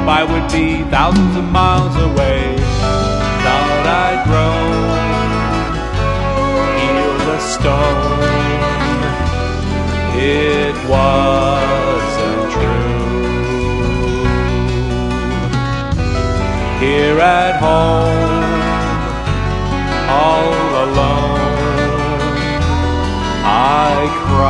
I would be thousands of miles away. Thought I'd grown, healed a stone. It wasn't true. Here at home, all alone, I cry.